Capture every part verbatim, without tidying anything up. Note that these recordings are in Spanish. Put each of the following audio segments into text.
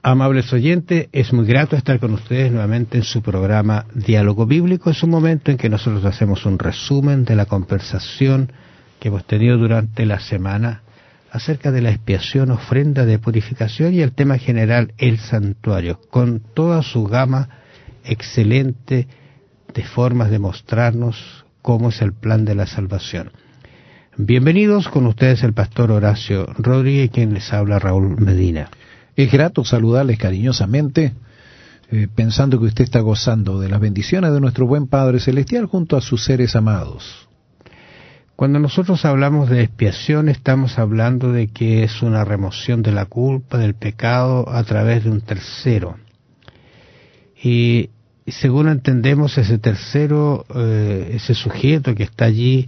Amables oyentes, es muy grato estar con ustedes nuevamente en su programa Diálogo Bíblico. Es un momento en que nosotros hacemos un resumen de la conversación que hemos tenido durante la semana acerca de la expiación, ofrenda de purificación y el tema general, el santuario, con toda su gama excelente de formas de mostrarnos cómo es el plan de la salvación. Bienvenidos, con ustedes el pastor Horacio Rodríguez, quien les habla, Raúl Medina. Es grato saludarles cariñosamente, eh, pensando que usted está gozando de las bendiciones de nuestro buen Padre Celestial junto a sus seres amados. Cuando nosotros hablamos de expiación, estamos hablando de que es una remoción de la culpa, del pecado, a través de un tercero. Y según entendemos, ese tercero, eh, ese sujeto que está allí,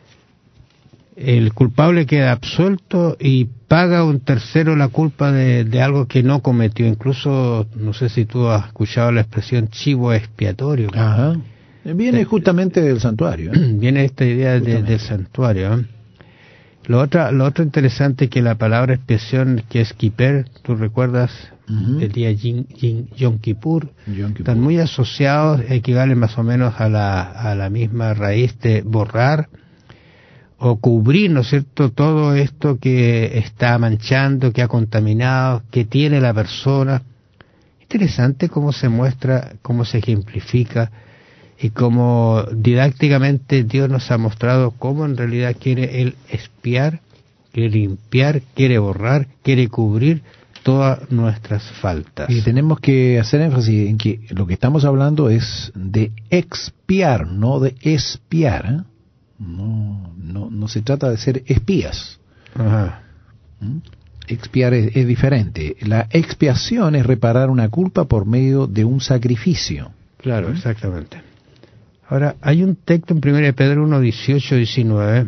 el culpable queda absuelto y paga un tercero la culpa de, de algo que no cometió. Incluso, no sé si tú has escuchado la expresión chivo expiatorio. Ajá. Viene justamente del santuario. ¿eh? Viene esta idea de, del santuario. ¿eh? Lo otro, lo otro interesante es que la palabra expiación, que es kiper, tú recuerdas, uh-huh. el día Yom, Yom Kippur, Yom Kippur, están muy asociados, equivalen más o menos a la, a la misma raíz de borrar o cubrir, ¿no es cierto?, todo esto que está manchando, que ha contaminado, que tiene la persona. Interesante cómo se muestra, cómo se ejemplifica y cómo didácticamente Dios nos ha mostrado cómo en realidad quiere Él expiar, quiere limpiar, quiere borrar, quiere cubrir todas nuestras faltas. Y tenemos que hacer énfasis en que lo que estamos hablando es de expiar, no de espiar, ¿eh? No, no, no se trata de ser espías. Ajá. ¿Mm? Expiar es, es diferente. La expiación es reparar una culpa por medio de un sacrificio. Claro, ¿Mm? Exactamente. Ahora, hay un texto en primera de Pedro uno, dieciocho, diecinueve.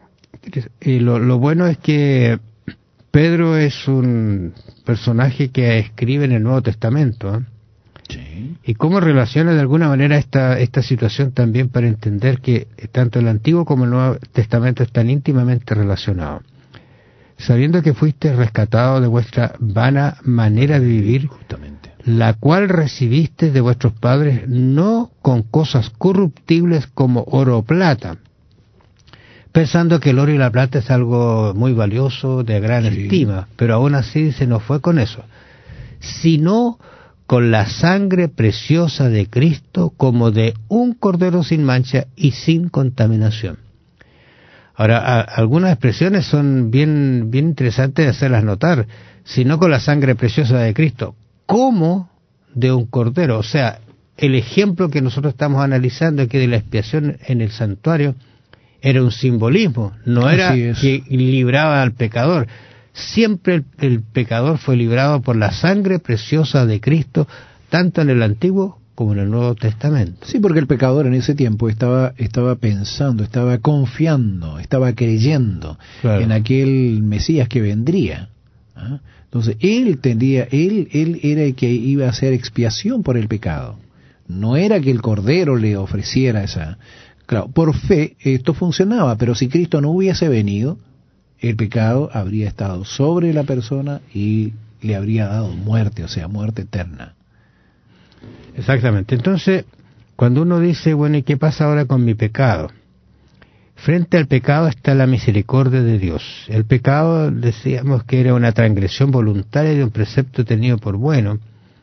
Y lo, lo bueno es que Pedro es un personaje que escribe en el Nuevo Testamento, ¿eh? Sí. Y cómo relaciona de alguna manera esta esta situación también para entender que tanto el Antiguo como el Nuevo Testamento están íntimamente relacionados. Sabiendo que fuiste rescatado de vuestra vana manera de vivir, justamente, la cual recibiste de vuestros padres, no con cosas corruptibles como oro o plata, pensando que el oro y la plata es algo muy valioso, de gran sí. estima, pero aún así se nos fue con eso, sino con la sangre preciosa de Cristo, como de un cordero sin mancha y sin contaminación. Ahora, a, algunas expresiones son bien, bien interesantes de hacerlas notar, sino con la sangre preciosa de Cristo, como de un cordero. O sea, el ejemplo que nosotros estamos analizando aquí de la expiación en el santuario era un simbolismo, no era que libraba al pecador. Siempre el, el pecador fue librado por la sangre preciosa de Cristo, tanto en el Antiguo como en el Nuevo Testamento. Sí, porque el pecador en ese tiempo estaba estaba pensando, estaba confiando, estaba creyendo claro. en aquel Mesías que vendría. ¿Ah? Entonces, él tendría, él, él era el que iba a hacer expiación por el pecado. No era que el Cordero le ofreciera esa... Claro, por fe esto funcionaba, pero si Cristo no hubiese venido, el pecado habría estado sobre la persona y le habría dado muerte, o sea, muerte eterna. Exactamente. Entonces, cuando uno dice, bueno, ¿y qué pasa ahora con mi pecado? Frente al pecado está la misericordia de Dios. El pecado, decíamos que era una transgresión voluntaria de un precepto tenido por bueno.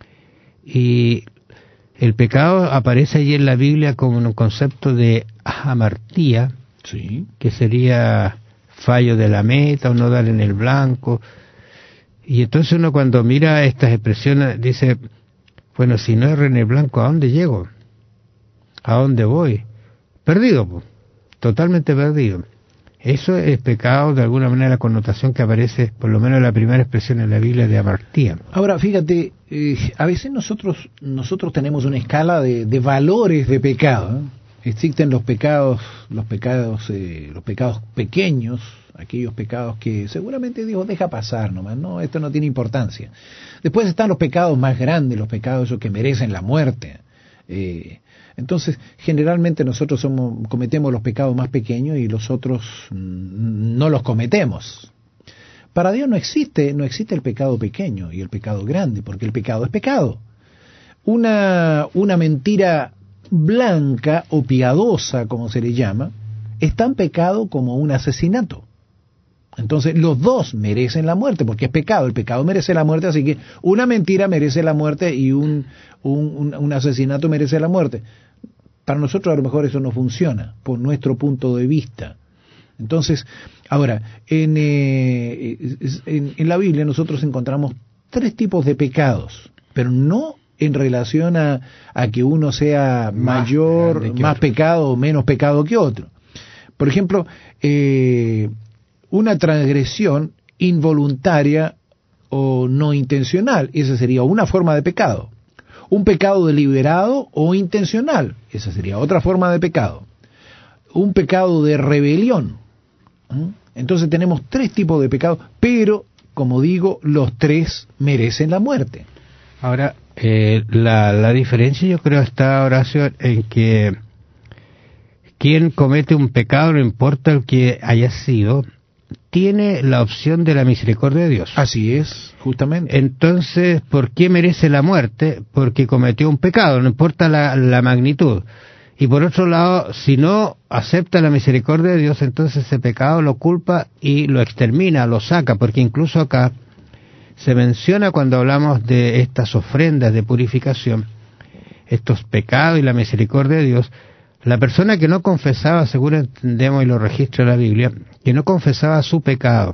Y el pecado aparece allí en la Biblia como un concepto de amartía, sí. que sería fallo de la meta o no dar en el blanco. Y entonces uno cuando mira estas expresiones dice, bueno, si no erro en el blanco, ¿a dónde llego? ¿A dónde voy? Perdido, pues. Totalmente perdido. Eso es pecado, de alguna manera, la connotación que aparece, por lo menos en la primera expresión en la Biblia, de amartía. Ahora, fíjate, eh, a veces nosotros nosotros tenemos una escala de, de valores de pecado, ¿eh? Existen los pecados, los pecados, eh, los pecados pequeños, aquellos pecados que seguramente Dios deja pasar nomás, no, esto no tiene importancia. Después están los pecados más grandes, los pecados esos que merecen la muerte. Eh, entonces, generalmente nosotros somos, cometemos los pecados más pequeños y los otros no los cometemos. Para Dios no existe, no existe el pecado pequeño y el pecado grande, porque el pecado es pecado. Una, una mentira blanca o piadosa, como se le llama, es tan pecado como un asesinato. Entonces los dos merecen la muerte, porque es pecado, el pecado merece la muerte, así que una mentira merece la muerte y un, un, un, un asesinato merece la muerte. Para nosotros a lo mejor eso no funciona, por nuestro punto de vista. Entonces, ahora, en, eh, en, en la Biblia nosotros encontramos tres tipos de pecados, pero no en relación a, a que uno sea más mayor, más otro. pecado o menos pecado que otro. Por ejemplo, eh, una transgresión involuntaria o no intencional, esa sería una forma de pecado. Un pecado deliberado o intencional, esa sería otra forma de pecado. Un pecado de rebelión. Entonces tenemos tres tipos de pecados, pero, como digo, los tres merecen la muerte. Ahora, eh, la, la diferencia yo creo está, Horacio, en que quien comete un pecado, no importa el que haya sido, tiene la opción de la misericordia de Dios. Así es, justamente. Entonces, ¿por qué merece la muerte? Porque cometió un pecado, no importa la, la magnitud. Y por otro lado, si no acepta la misericordia de Dios, entonces ese pecado lo culpa y lo extermina, lo saca, porque incluso acá se menciona cuando hablamos de estas ofrendas de purificación, estos pecados y la misericordia de Dios, la persona que no confesaba, según entendemos y lo registra la Biblia, que no confesaba su pecado,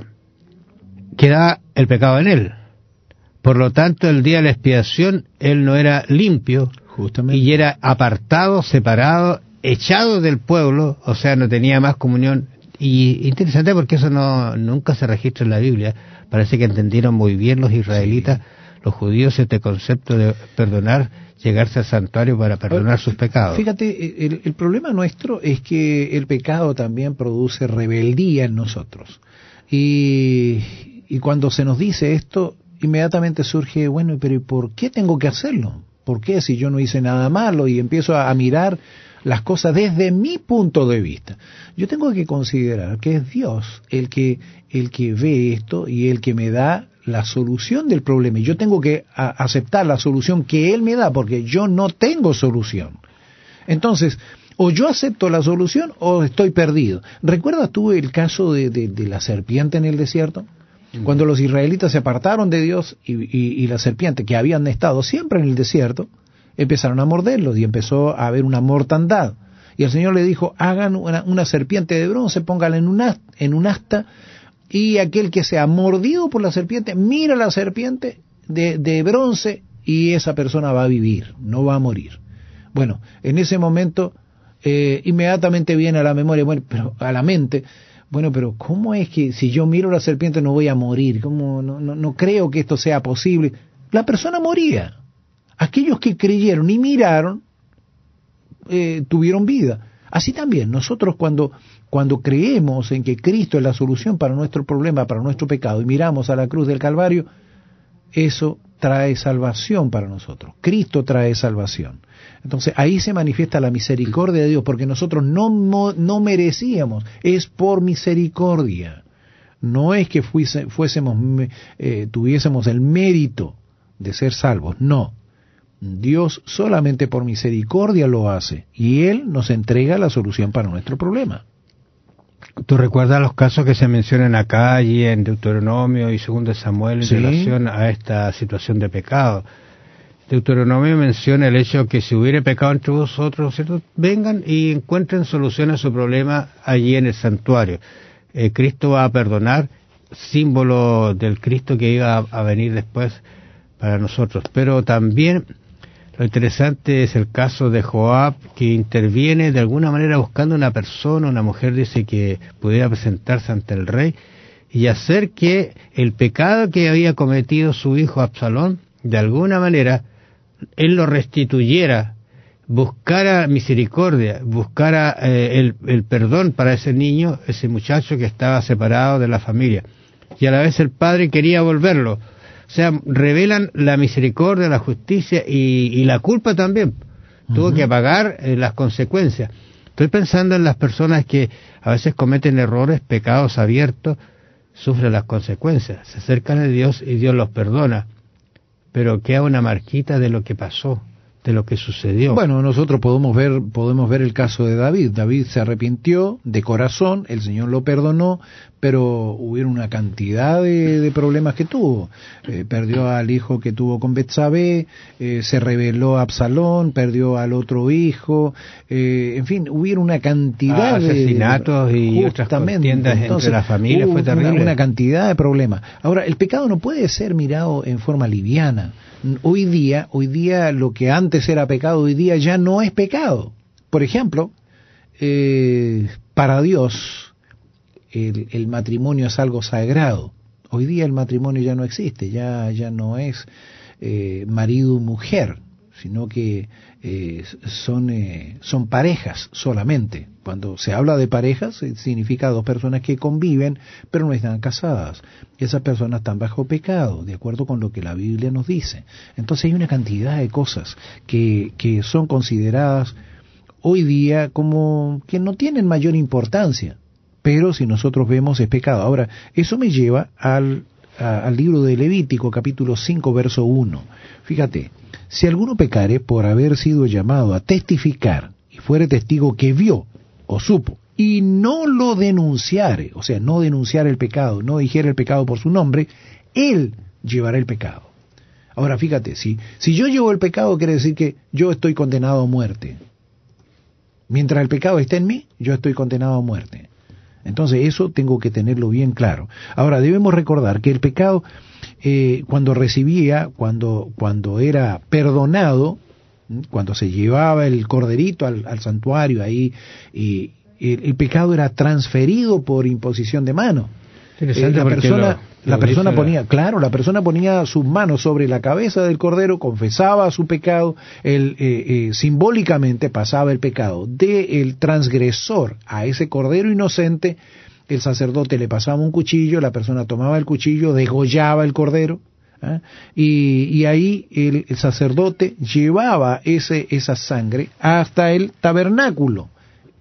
quedaba el pecado en él. Por lo tanto, el día de la expiación, él no era limpio, justamente, y era apartado, separado, echado del pueblo, o sea, no tenía más comunión. Y interesante porque eso no nunca se registra en la Biblia. Parece que entendieron muy bien los israelitas, sí, los judíos, este concepto de perdonar, llegarse al santuario para perdonar sus pecados. Fíjate, el, el problema nuestro es que el pecado también produce rebeldía en nosotros. Y, y cuando se nos dice esto, inmediatamente surge, bueno, pero ¿por qué tengo que hacerlo? ¿Por qué si yo no hice nada malo? Y empiezo a, a mirar las cosas desde mi punto de vista. Yo tengo que considerar que es Dios el que, el que ve esto y el que me da la solución del problema. Y yo tengo que a, aceptar la solución que Él me da, porque yo no tengo solución. Entonces, o yo acepto la solución o estoy perdido. ¿Recuerdas tú el caso de, de, de la serpiente en el desierto? Cuando los israelitas se apartaron de Dios y, y, y la serpiente, que habían estado siempre en el desierto, empezaron a morderlos y empezó a haber una mortandad. Y el Señor le dijo, hagan una, una serpiente de bronce, póngala en un, asta, en un asta, y aquel que sea mordido por la serpiente, mira la serpiente de, de bronce y esa persona va a vivir, no va a morir. Bueno, en ese momento eh, inmediatamente viene a la memoria, bueno, pero a la mente, bueno, pero ¿cómo es que si yo miro la serpiente no voy a morir? ¿Cómo? No, no, no creo que esto sea posible. La persona moría. Aquellos que creyeron y miraron eh, tuvieron vida. Así también, nosotros cuando, cuando creemos en que Cristo es la solución para nuestro problema, para nuestro pecado, y miramos a la cruz del Calvario, eso trae salvación para nosotros. Cristo trae salvación. Entonces ahí se manifiesta la misericordia de Dios, porque nosotros no, no, no merecíamos, es por misericordia. No es que fuese, fuésemos, eh, tuviésemos el mérito de ser salvos, no. Dios solamente por misericordia lo hace y Él nos entrega la solución para nuestro problema. ¿Tú recuerdas los casos que se mencionan acá, allí en Deuteronomio y segundo de Samuel en ¿Sí? relación a esta situación de pecado? Deuteronomio menciona el hecho que si hubiere pecado entre vosotros, ¿cierto? Vengan y encuentren solución a su problema allí en el santuario. Eh, Cristo va a perdonar, símbolo del Cristo que iba a, a venir después para nosotros. Pero también lo interesante es el caso de Joab, que interviene de alguna manera buscando una persona, una mujer dice que pudiera presentarse ante el rey y hacer que el pecado que había cometido su hijo Absalón, de alguna manera, él lo restituyera, buscara misericordia, buscara eh, el, el perdón para ese niño, ese muchacho que estaba separado de la familia. Y a la vez el padre quería volverlo. O sea, revelan la misericordia, la justicia y, y la culpa también. Uh-huh. Tuvo que pagar eh, las consecuencias. Estoy pensando en las personas que a veces cometen errores, pecados abiertos, sufren las consecuencias, se acercan a Dios y Dios los perdona, pero queda una marquita de lo que pasó, de lo que sucedió. Bueno, nosotros podemos ver podemos ver el caso de David. David se arrepintió de corazón, el Señor lo perdonó, pero hubieron una cantidad de, de problemas que tuvo. Eh, perdió al hijo que tuvo con Betsabé, eh, se rebeló a Absalón, perdió al otro hijo, eh, en fin, hubieron una cantidad ah, de asesinatos y otras contiendas entre las familias, fue terrible. Una, una cantidad de problemas. Ahora, el pecado no puede ser mirado en forma liviana. Hoy día, hoy día lo que antes era pecado, hoy día ya no es pecado. Por ejemplo, eh, para Dios el, el matrimonio es algo sagrado. Hoy día el matrimonio ya no existe, ya, ya no es eh, marido y mujer, sino que eh, son, eh, son parejas solamente. Cuando se habla de parejas, significa dos personas que conviven, pero no están casadas. Esas personas están bajo pecado, de acuerdo con lo que la Biblia nos dice. Entonces hay una cantidad de cosas que, que son consideradas hoy día como que no tienen mayor importancia, pero si nosotros vemos es pecado. Ahora, eso me lleva al, a, al libro de Levítico, capítulo cinco, verso uno. Fíjate, si alguno pecare por haber sido llamado a testificar y fuere testigo que vio o supo, y no lo denunciare, o sea, no denunciar el pecado, no dijera el pecado por su nombre, él llevará el pecado. Ahora fíjate, si, si yo llevo el pecado, quiere decir que yo estoy condenado a muerte. Mientras el pecado esté en mí, yo estoy condenado a muerte. Entonces eso tengo que tenerlo bien claro. Ahora debemos recordar que el pecado, eh, cuando recibía, cuando, cuando era perdonado, cuando se llevaba el corderito al, al santuario ahí, y el, el pecado era transferido por imposición de mano. Eh, la persona, lo, lo la persona ponía, la... claro, la persona ponía sus manos sobre la cabeza del cordero, confesaba su pecado, el, eh, eh, simbólicamente pasaba el pecado del transgresor a ese cordero inocente. El sacerdote le pasaba un cuchillo, la persona tomaba el cuchillo, degollaba el cordero. ¿Eh? Y, y ahí el, el sacerdote llevaba ese, esa sangre hasta el tabernáculo,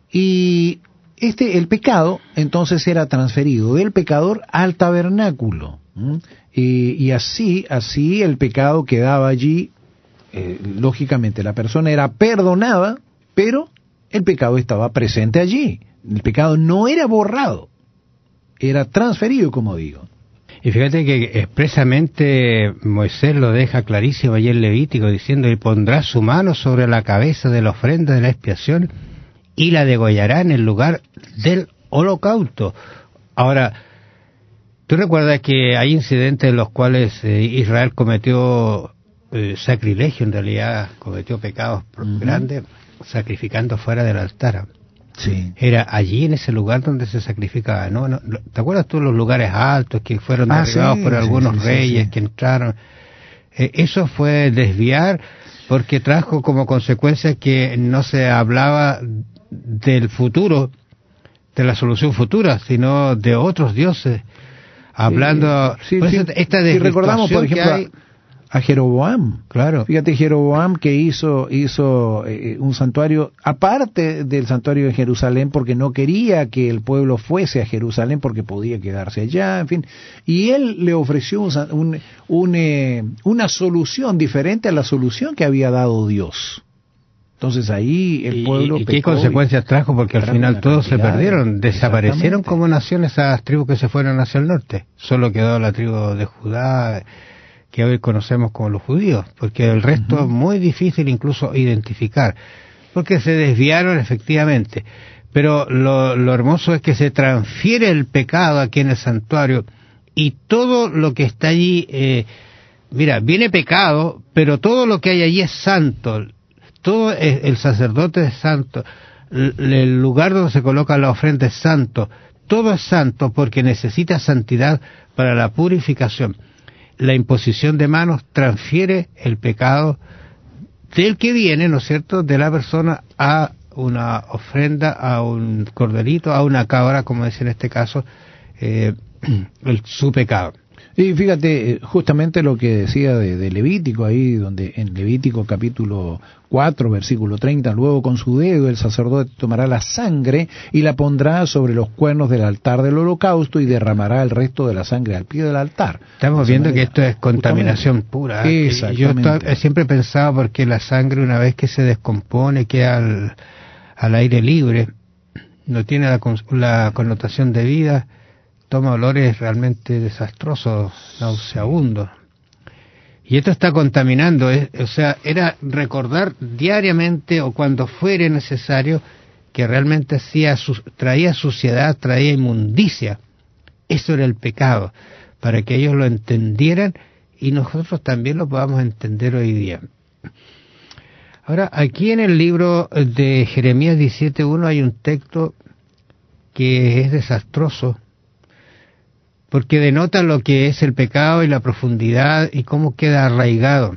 y este el pecado entonces era transferido del pecador al tabernáculo. ¿Mm? Y, y así así el pecado quedaba allí. Eh, lógicamente la persona era perdonada, pero el pecado estaba presente allí. El pecado no era borrado, era transferido, como digo. Y fíjate que expresamente Moisés lo deja clarísimo allí en Levítico, diciendo: y pondrá su mano sobre la cabeza de la ofrenda de la expiación y la degollará en el lugar del holocausto. Ahora, tú recuerdas que hay incidentes en los cuales eh, Israel cometió eh, sacrilegio, en realidad cometió pecados uh-huh. grandes, sacrificando fuera del altar. Sí. Era allí en ese lugar donde se sacrificaba, ¿no? no ¿Te acuerdas tú los lugares altos que fueron ah, derribados sí, por algunos sí, sí, reyes sí, sí. que entraron? Eh, eso fue desviar, porque trajo como consecuencia que no se hablaba del futuro, de la solución futura, sino de otros dioses, hablando... Sí, sí, pues sí, esta si recordamos, por ejemplo, hay... a Jeroboam. Claro. Fíjate, Jeroboam que hizo hizo eh, un santuario aparte del santuario de Jerusalén, porque no quería que el pueblo fuese a Jerusalén porque podía quedarse allá, en fin. Y él le ofreció un, un, un, eh, una solución diferente a la solución que había dado Dios. Entonces ahí el pueblo ¿Y, y qué consecuencias trajo? Porque al final todos se perdieron, desaparecieron como naciones esas tribus que se fueron hacia el norte. Solo quedó la tribu de Judá, que hoy conocemos como los judíos, porque el resto uh-huh. es muy difícil incluso identificar, porque se desviaron efectivamente. Pero lo, lo hermoso es que se transfiere el pecado aquí en el santuario, y todo lo que está allí, eh, mira, viene pecado, pero todo lo que hay allí es santo. Todo es, el sacerdote es santo, el lugar donde se coloca la ofrenda es santo, todo es santo porque necesita santidad para la purificación. La imposición de manos transfiere el pecado del que viene, ¿no es cierto?, de la persona a una ofrenda, a un corderito, a una cabra, como dice en este caso, eh, el, su pecado. Y fíjate, justamente lo que decía de, de Levítico, ahí donde en Levítico capítulo cuatro, versículo treinta, luego con su dedo el sacerdote tomará la sangre y la pondrá sobre los cuernos del altar del holocausto y derramará el resto de la sangre al pie del altar. Estamos viendo manera, que esto es contaminación pura. Exactamente. Yo siempre he pensado porque la sangre, una vez que se descompone, queda al, al aire libre, no tiene la, la connotación de vida, toma olores realmente desastrosos, nauseabundos. Y esto está contaminando, ¿eh? O sea, era recordar diariamente o cuando fuere necesario que realmente hacía, traía suciedad, traía inmundicia. Eso era el pecado, para que ellos lo entendieran y nosotros también lo podamos entender hoy día. Ahora, aquí en el libro de Jeremías diecisiete uno hay un texto que es desastroso, porque denota lo que es el pecado y la profundidad y cómo queda arraigado.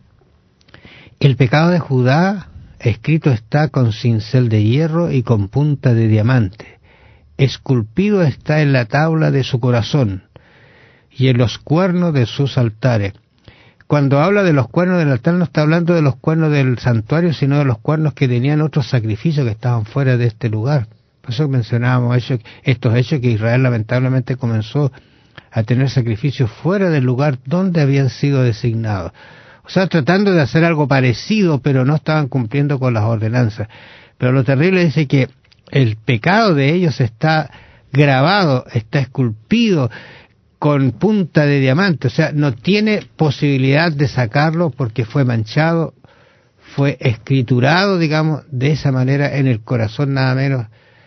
El pecado de Judá escrito está con cincel de hierro y con punta de diamante. Esculpido está en la tabla de su corazón y en los cuernos de sus altares. Cuando habla de los cuernos del altar no está hablando de los cuernos del santuario, sino de los cuernos que tenían otros sacrificios que estaban fuera de este lugar. Por eso mencionábamos hechos, estos hechos que Israel lamentablemente comenzó a tener sacrificios fuera del lugar donde habían sido designados. O sea, tratando de hacer algo parecido, pero no estaban cumpliendo con las ordenanzas. Pero lo terrible es que el pecado de ellos está grabado, está esculpido con punta de diamante. O sea, no tiene posibilidad de sacarlo porque fue manchado, fue escriturado, digamos, de esa manera en el corazón nada menos,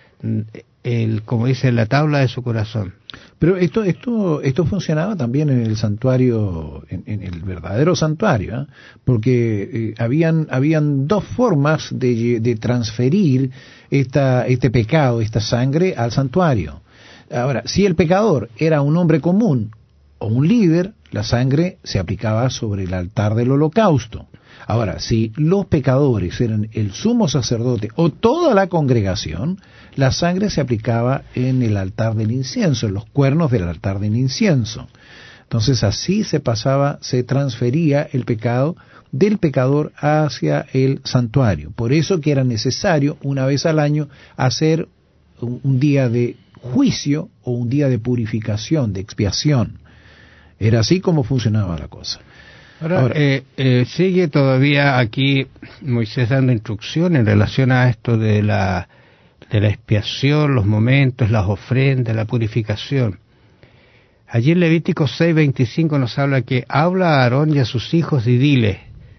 el, como dice, en la tabla de su corazón. Pero esto esto esto funcionaba también en el santuario, en, en el verdadero santuario, ¿eh? Porque eh, habían habían dos formas de, de transferir esta este pecado, esta sangre al santuario. Ahora, si el pecador era un hombre común o un líder, la sangre se aplicaba sobre el altar del holocausto. Ahora, si los pecadores eran el sumo sacerdote o toda la congregación, la sangre se aplicaba en el altar del incienso, en los cuernos del altar del incienso. Entonces así se pasaba, se transfería el pecado del pecador hacia el santuario. Por eso que era necesario una vez al año hacer un, un día de juicio o un día de purificación, de expiación. Era así como funcionaba la cosa. Ahora, Ahora eh, eh, sigue todavía aquí Moisés dando instrucción en relación a esto de la de la expiación, los momentos, las ofrendas, la purificación. Allí en Levítico seis veinticinco nos habla que habla a Aarón y a sus hijos y dile: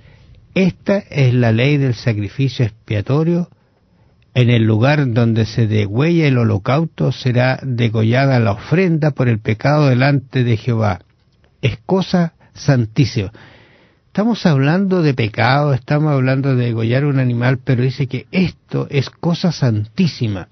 esta es la ley del sacrificio expiatorio. En el lugar donde se degüella el holocausto será degollada la ofrenda por el pecado delante de Jehová. Es cosa santísima. Estamos hablando de pecado, estamos hablando de degollar un animal, pero dice que esto es cosa santísima.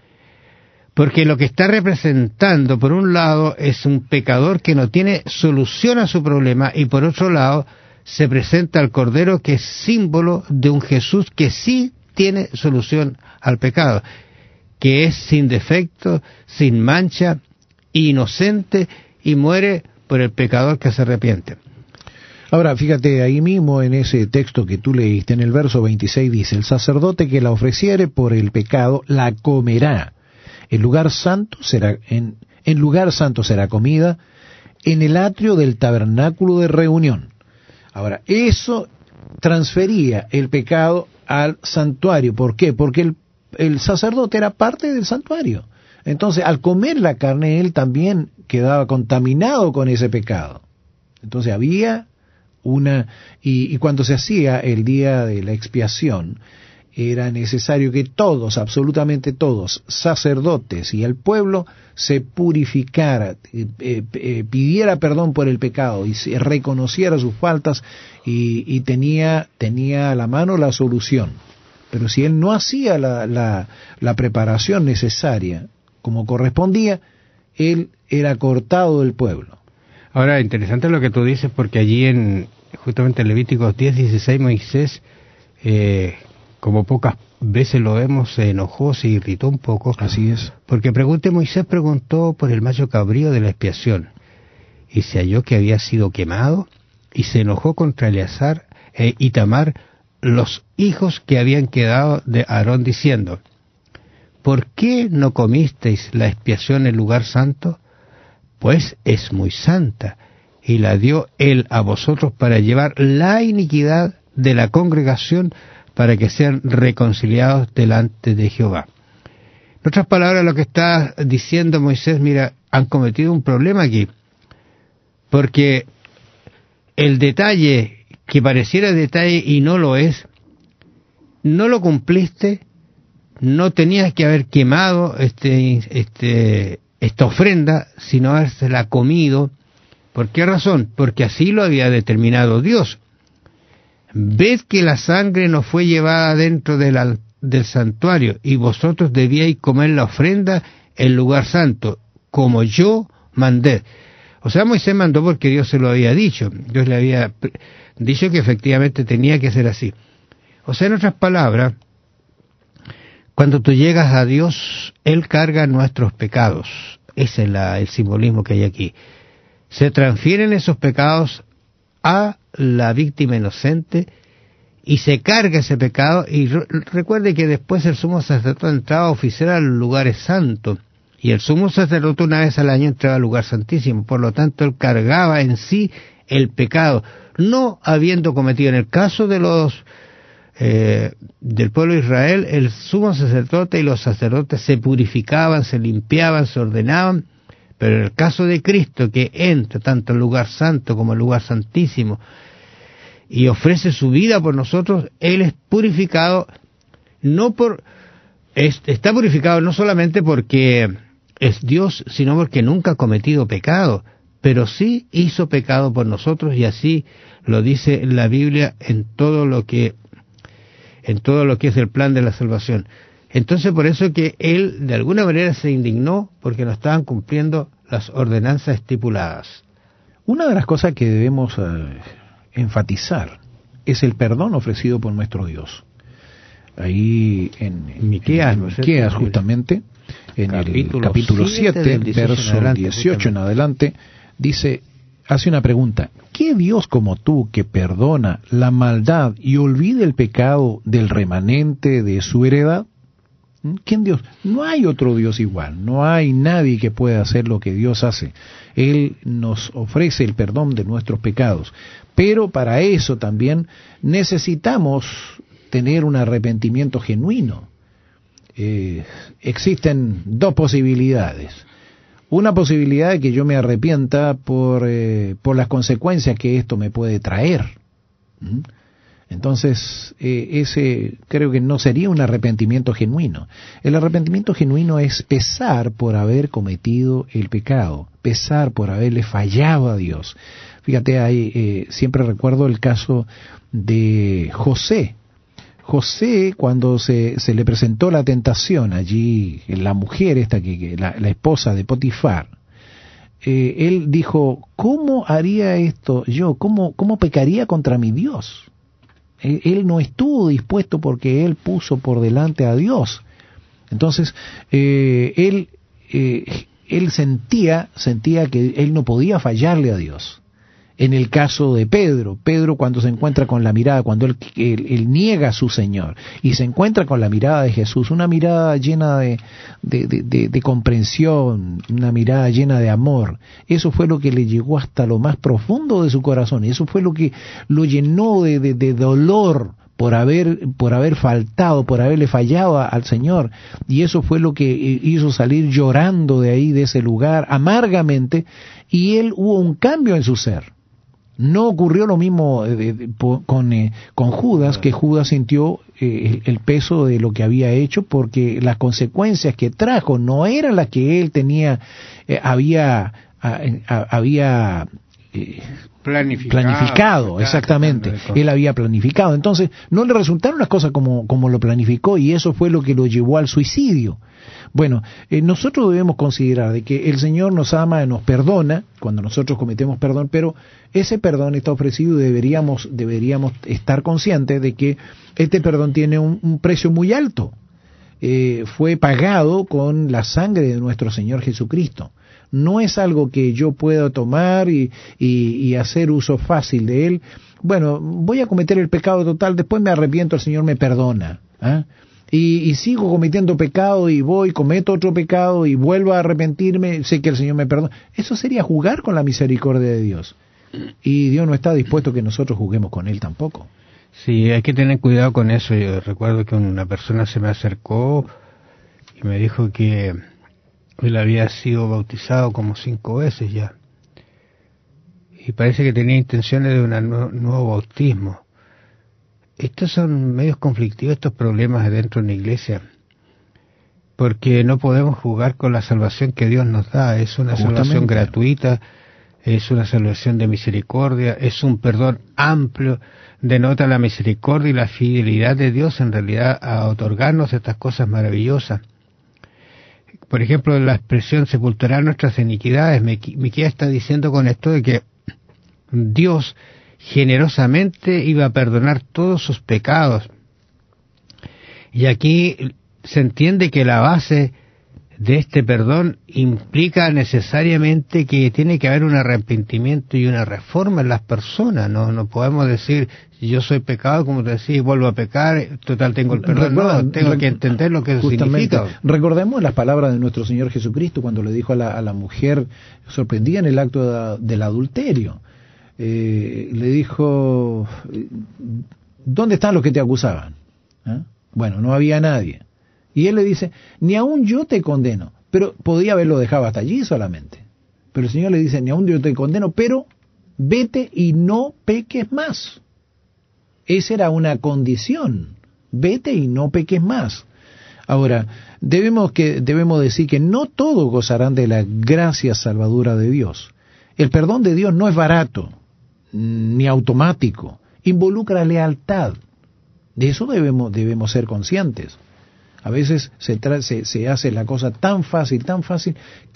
Porque lo que está representando, por un lado, es un pecador que no tiene solución a su problema, y por otro lado, se presenta al Cordero, que es símbolo de un Jesús que sí tiene solución al pecado, que es sin defecto, sin mancha, inocente, y muere por el pecador que se arrepiente. Ahora, fíjate, ahí mismo en ese texto que tú leíste, en el verso veintiséis dice: el sacerdote que la ofreciere por el pecado, la comerá. El lugar santo será, en, en lugar santo será comida, en el atrio del tabernáculo de reunión. Ahora, eso transfería el pecado al santuario. ¿Por qué? Porque el, el sacerdote era parte del santuario. Entonces, al comer la carne, él también quedaba contaminado con ese pecado. Entonces había una, y, y cuando se hacía el día de la expiación, era necesario que todos, absolutamente todos, sacerdotes y el pueblo, se purificara, eh, eh, pidiera perdón por el pecado y se reconociera sus faltas, y, y tenía, tenía a la mano la solución. Pero si él no hacía la, la, la preparación necesaria como correspondía, él era cortado del pueblo. Ahora, interesante lo que tú dices, porque allí en justamente en Levíticos diez dieciséis Moisés, eh, como pocas veces lo vemos, se enojó, se irritó un poco. Así es. Porque pregunte, Moisés preguntó por el macho cabrío de la expiación. y se halló que había sido quemado, y se enojó contra Eleazar e Itamar, los hijos que habían quedado de Aarón, diciendo: ¿por qué no comisteis la expiación en el lugar santo? Pues es muy santa, y la dio él a vosotros para llevar la iniquidad de la congregación, para que sean reconciliados delante de Jehová. En otras palabras, lo que está diciendo Moisés, mira, han cometido un problema aquí, porque el detalle que pareciera detalle y no lo es, no lo cumpliste, no tenías que haber quemado este, este, esta ofrenda, sino habérsela comido. ¿Por qué razón? Porque así lo había determinado Dios. Ved que la sangre no fue llevada dentro de la, del santuario, y vosotros debíais comer la ofrenda en lugar santo, como yo mandé. O sea, Moisés mandó porque Dios se lo había dicho. Dios le había dicho que efectivamente tenía que ser así. O sea, en otras palabras, cuando tú llegas a Dios, Él carga nuestros pecados. Ese es la, el simbolismo que hay aquí. Se transfieren esos pecados a la víctima inocente y se carga ese pecado. Y re, recuerde que después el sumo sacerdote entraba a oficiar a los lugares santos, y el sumo sacerdote una vez al año entraba al lugar santísimo. Por lo tanto, él cargaba en sí el pecado, no habiendo cometido. En el caso de los eh, del pueblo de Israel, el sumo sacerdote y los sacerdotes se purificaban, se limpiaban, se ordenaban. Pero en el caso de Cristo, que entra tanto al lugar santo como al lugar santísimo y ofrece su vida por nosotros, Él es purificado, no por es, está purificado no solamente porque es Dios, sino porque nunca ha cometido pecado, pero sí hizo pecado por nosotros, y así lo dice la Biblia en todo lo que en todo lo que es el plan de la salvación. Entonces, por eso que él de alguna manera se indignó, porque no estaban cumpliendo las ordenanzas estipuladas. Una de las cosas que debemos eh, enfatizar es el perdón ofrecido por nuestro Dios. Ahí en, en Miqueas, en, en Miqueas justamente, en capítulo el capítulo siete, verso dieciocho en adelante, dice, hace una pregunta: ¿qué Dios como tú que perdona la maldad y olvida el pecado del remanente de su heredad? ¿Quién Dios? No hay otro Dios igual, no hay nadie que pueda hacer lo que Dios hace. Él nos ofrece el perdón de nuestros pecados, pero para eso también necesitamos tener un arrepentimiento genuino. Eh, existen dos posibilidades. Una posibilidad de que yo me arrepienta por, eh, por las consecuencias que esto me puede traer. ¿Mm? Entonces, eh, ese creo que no sería un arrepentimiento genuino. El arrepentimiento genuino es pesar por haber cometido el pecado, pesar por haberle fallado a Dios. Fíjate, ahí eh, siempre recuerdo el caso de José. José, cuando se, se le presentó la tentación allí, la mujer esta, que, que la, la esposa de Potifar, eh, él dijo, ¿cómo haría esto yo? ¿Cómo, cómo pecaría contra mi Dios? Él no estuvo dispuesto porque él puso por delante a Dios. Entonces, eh, él, eh, él sentía, sentía que él no podía fallarle a Dios. En el caso de Pedro, Pedro cuando se encuentra con la mirada, cuando él, él, él niega a su Señor y se encuentra con la mirada de Jesús, una mirada llena de, de, de, de, de comprensión, una mirada llena de amor, eso fue lo que le llegó hasta lo más profundo de su corazón, y eso fue lo que lo llenó de, de, de dolor por haber, por haber faltado, por haberle fallado a, al Señor, y eso fue lo que hizo salir llorando de ahí, de ese lugar, amargamente, y él hubo un cambio en su ser. No ocurrió lo mismo de, de, de, con, eh, con Judas, que Judas sintió eh, el, el peso de lo que había hecho, porque las consecuencias que trajo no eran las que él tenía, eh, había, a, a, había eh, planificado, planificado exactamente, él había planificado. Entonces no le resultaron las cosas como, como lo planificó, y eso fue lo que lo llevó al suicidio. Bueno, eh, nosotros debemos considerar de que el Señor nos ama y nos perdona cuando nosotros cometemos perdón, pero ese perdón está ofrecido y deberíamos, deberíamos estar conscientes de que este perdón tiene un, un precio muy alto. Eh, fue pagado con la sangre de nuestro Señor Jesucristo. no es algo que yo pueda tomar y, y, y hacer uso fácil de él. Bueno, voy a cometer el pecado total, después me arrepiento, el Señor me perdona. ¿eh? Y, y sigo cometiendo pecado y voy, cometo otro pecado y vuelvo a arrepentirme, sé que el Señor me perdona. Eso sería jugar con la misericordia de Dios. Y Dios no está dispuesto que nosotros juguemos con Él tampoco. Sí, hay que tener cuidado con eso. Yo recuerdo que una persona se me acercó y me dijo que él había sido bautizado como cinco veces ya. Y parece que tenía intenciones de un nu- nuevo bautismo. Estos son medios conflictivos, estos problemas dentro de la iglesia, porque no podemos jugar con la salvación que Dios nos da. Es una Justamente. salvación gratuita, es una salvación de misericordia, es un perdón amplio, denota la misericordia y la fidelidad de Dios en realidad a otorgarnos estas cosas maravillosas. Por ejemplo, la expresión sepultará nuestras iniquidades. Miqueas está diciendo con esto de que Dios generosamente iba a perdonar todos sus pecados. Y aquí se entiende que la base de este perdón implica necesariamente que tiene que haber un arrepentimiento y una reforma en las personas. No no podemos decir, yo soy pecado, como te decía, y vuelvo a pecar, total tengo el perdón. Recuerda, no, tengo re, que entender lo que eso significa. Recordemos las palabras de nuestro Señor Jesucristo cuando le dijo a la, a la mujer sorprendida en el acto de, del adulterio. Eh, le dijo, ¿dónde están los que te acusaban? ¿Eh? Bueno, no había nadie. Y él le dice, ni aún yo te condeno, pero podía haberlo dejado hasta allí solamente. Pero el Señor le dice, ni aún yo te condeno, pero vete y no peques más. Esa era una condición, vete y no peques más. Ahora, debemos, que, debemos decir que no todos gozarán de la gracia salvadora de Dios. El perdón de Dios no es barato, ni automático, involucra lealtad. De eso debemos, debemos ser conscientes. A veces se, tra se, se hace la cosa tan fácil, tan fácil,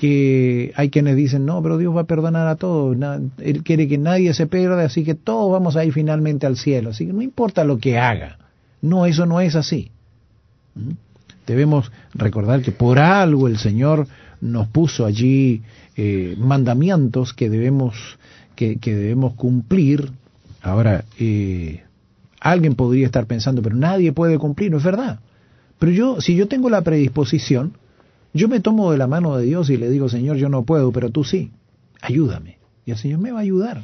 que hay quienes dicen, no, pero Dios va a perdonar a todos, Él quiere que nadie se pierda, así que todos vamos a ir finalmente al cielo, así que no importa lo que haga. No, eso no es así. ¿Mm? Debemos recordar que por algo el Señor nos puso allí eh, mandamientos que debemos, que, que debemos cumplir. Ahora, eh, alguien podría estar pensando, pero nadie puede cumplir, no es verdad. Pero yo, si yo tengo la predisposición, yo me tomo de la mano de Dios y le digo, Señor, yo no puedo, pero tú sí, ayúdame. Y el Señor me va a ayudar.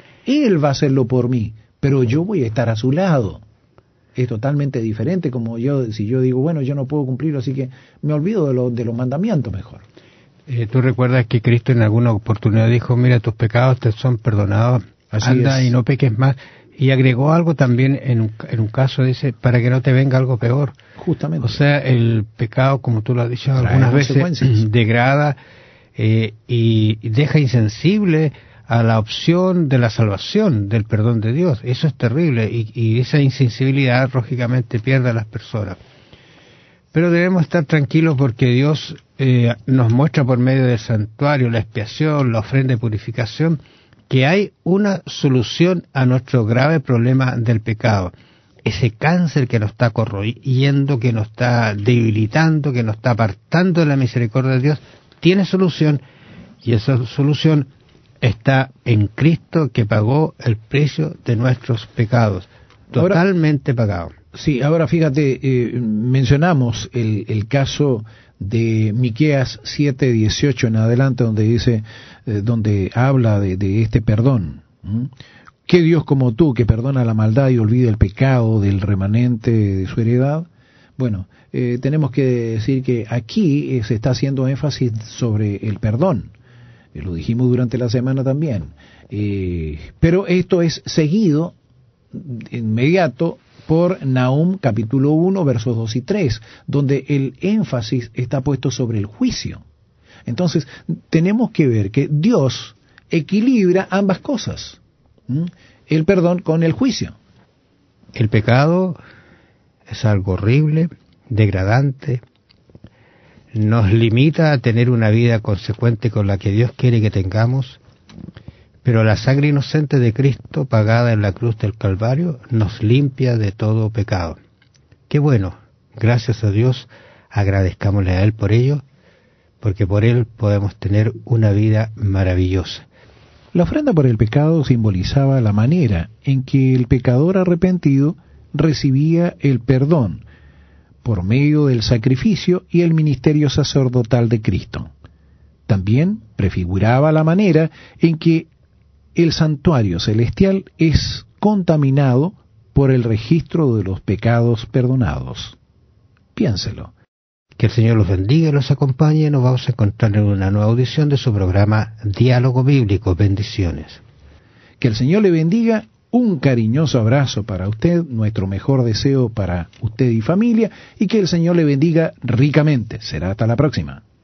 Él va a hacerlo por mí, pero yo voy a estar a su lado. Es totalmente diferente como yo, si yo digo, bueno, yo no puedo cumplirlo, así que me olvido de, lo, de los mandamientos mejor. Eh, ¿Tú recuerdas que Cristo en alguna oportunidad dijo, mira, tus pecados te son perdonados, así anda es. Y no peques más? Y agregó algo también en un, en un caso, dice, para que no te venga algo peor. Justamente. O sea, el pecado, como tú lo has dicho algunas veces, degrada eh, y deja insensible a la opción de la salvación, del perdón de Dios. Eso es terrible y, y esa insensibilidad, lógicamente, pierde a las personas. Pero debemos estar tranquilos porque Dios eh, nos muestra por medio del santuario, la expiación, la ofrenda de purificación, que hay una solución a nuestro grave problema del pecado. Ese cáncer que nos está corroyendo, que nos está debilitando, que nos está apartando de la misericordia de Dios, tiene solución, y esa solución está en Cristo, que pagó el precio de nuestros pecados, totalmente ahora, pagado. Sí, ahora fíjate, eh, mencionamos el, el caso de Miqueas siete dieciocho en adelante, donde dice, eh, donde habla de, de este perdón. ¿Mm? ¿Qué Dios como tú, que perdona la maldad y olvida el pecado del remanente de su heredad? Bueno, eh, tenemos que decir que aquí eh, se está haciendo énfasis sobre el perdón. Eh, lo dijimos durante la semana también. Eh, pero esto es seguido, inmediato, por Nahum capítulo uno, versos dos y tres, donde el énfasis está puesto sobre el juicio. Entonces, tenemos que ver que Dios equilibra ambas cosas. ¿Mm? El perdón con el juicio. El pecado es algo horrible, degradante, nos limita a tener una vida consecuente con la que Dios quiere que tengamos, pero la sangre inocente de Cristo, pagada en la cruz del Calvario, nos limpia de todo pecado. Qué bueno, gracias a Dios, agradezcámosle a Él por ello, porque por él podemos tener una vida maravillosa. La ofrenda por el pecado simbolizaba la manera en que el pecador arrepentido recibía el perdón por medio del sacrificio y el ministerio sacerdotal de Cristo. También prefiguraba la manera en que el santuario celestial es contaminado por el registro de los pecados perdonados. Piénselo. Que el Señor los bendiga y los acompañe. Nos vamos a encontrar en una nueva audición de su programa Diálogo Bíblico. Bendiciones. Que el Señor le bendiga. Un cariñoso abrazo para usted, nuestro mejor deseo para usted y familia, y que el Señor le bendiga ricamente. Será hasta la próxima.